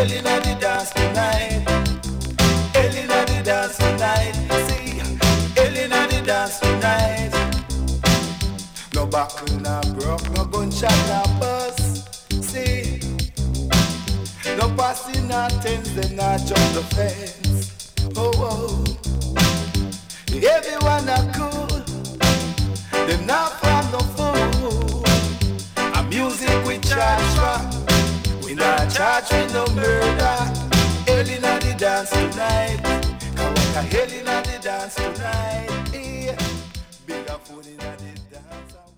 hell inna the dance tonight. Hell inna the dance tonight. See, hell inna the dance tonight. No buckle, no broke, no gunshot, no bust. See, no passing, no tens, them not jump the fence. Oh, oh. Everyone are cool, them not from no fool. A music we charge for, we not charge with no murder. Hell inna the dance tonight, come on, hell inna the dance tonight. Yeah. Bigger food inna the dance.